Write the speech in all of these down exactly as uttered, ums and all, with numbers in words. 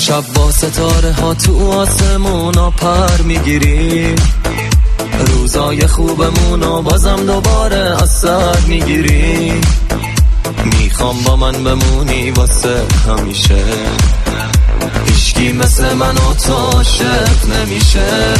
شب با ستاره ها تو آسمونا پر میگیری، روزای خوبمونو بازم دوباره از سر میگیری. میخوام با من بمونی واسه همیشه، هیچکی مثل من و تو عاشق نمیشه.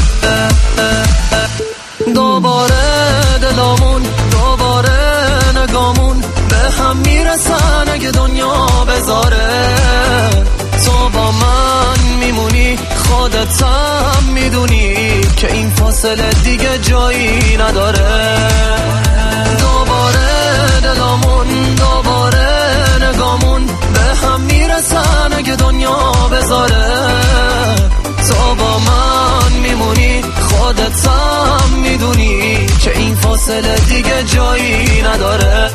دوباره دلامون، دوباره نگامون به هم میرسن اگه دنیا بذاره. تو با من میمونی، خودت هم میدونی که این فاصله دیگه جایی نداره. دوباره دلامون، دوباره نگامون به هم میرسن اگه دنیا بذاره. تو با من میمونی، خودت هم میدونی که این فاصله دیگه جایی نداره.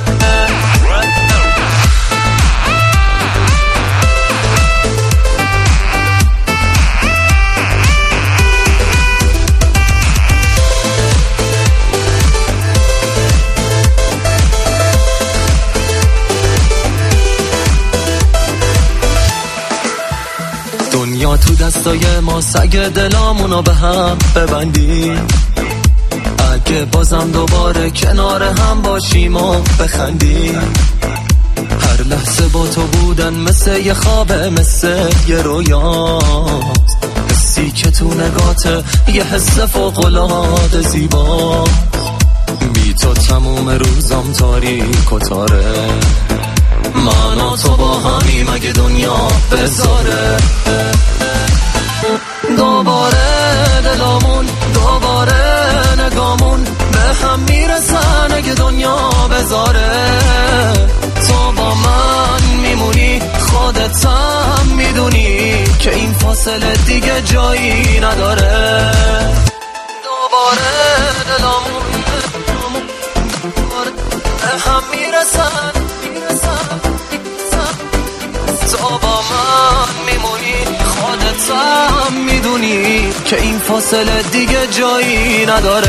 دنیا تو دستای ما، سگ دلامونو به هم ببندی. اگه بازم دوباره کنار هم باشیم و بخندی. هر لحظه با تو بودن مثل یه خوابه، مثل یه رویاست. حسی که تو نگاته یه حس فوق‌العاده زیبا. بی تو تموم روزام تاریک و تاره. من و تو با همیم اگه دنیا بذاره. دوباره دلامون، دوباره نگامون به هم میرسن اگه دنیا بذاره. تو با من میمونی، خودت هم میدونی که این فاصله دیگه جایی نداره. دوباره دلامون، دوباره به هم میرسن. تو با من میمونی، خودت هم میدونی که این فاصله دیگه جایی نداره.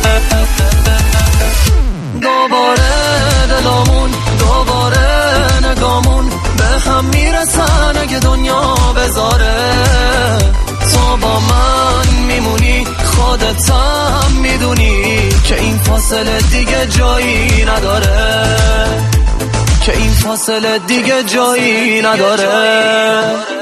دوباره دلامون، دوباره نگامون به هم میرسن اگه دنیا بذاره. تو با من میمونی، خودت هم میدونی که این فاصله دیگه جایی نداره. که این فاصله دیگه جایی نداره.